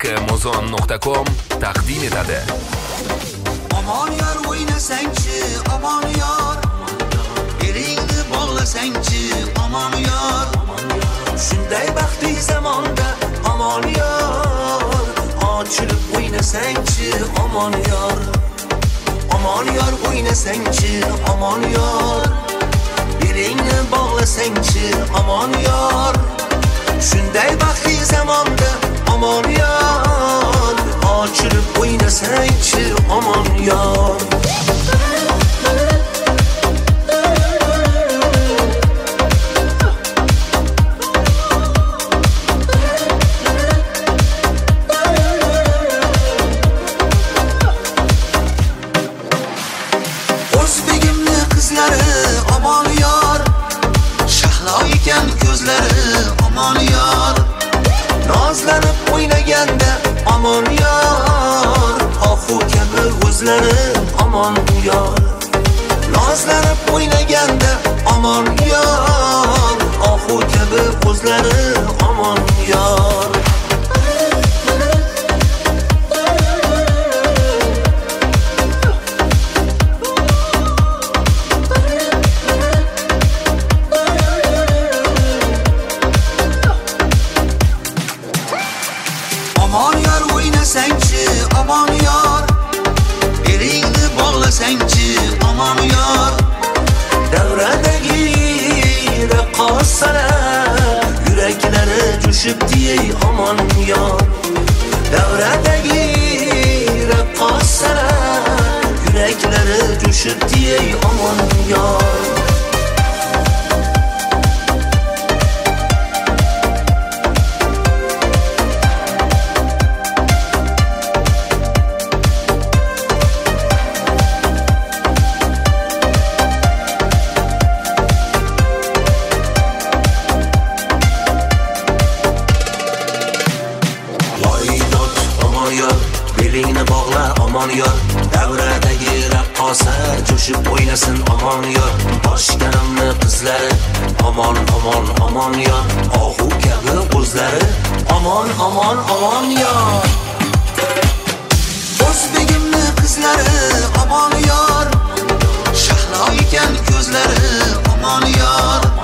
Muzon.com taqdim etadi. Aman yor o'ynasangchi, aman yor, elingni bog'lasangchi, aman yor, shunday baxtli zamonda, aman yor, ochilib o'ynasangchi, aman yor, aman yor o'ynasangchi, aman yor, elingni bog'lasangchi, aman yor, shunday baxtli zamonda, aman yor, ochilib o'ynasangchi, aman yor. O'zbegimni qizlari, aman yor, shahlo ekan ko'zlari, aman yor, nozlanib o'ynaganda, aman yor, oxu kabi o'zlari, aman yor, nozlanib o'ynaganda, aman yor, oxu kabi o'zlari, aman yor. Aman yor o'ynasangchi, aman yor, elingni bog'lasangchi, aman yor, davradagi raqqosalar yuraklari jo'shibdi, aman yor, davradagi raqqosalar yuraklari jo'shibdi, aman yor. Belingni bog'la, aman yor, davradagi raqqosa jo'shib o'ynasin, aman yor, boshganimni qizlari, aman aman aman yor, ohu kabi o'zlari, aman aman aman yor. O'zbegimni qizlari, aman yor, shahlo ekan ko'zlari, aman yor,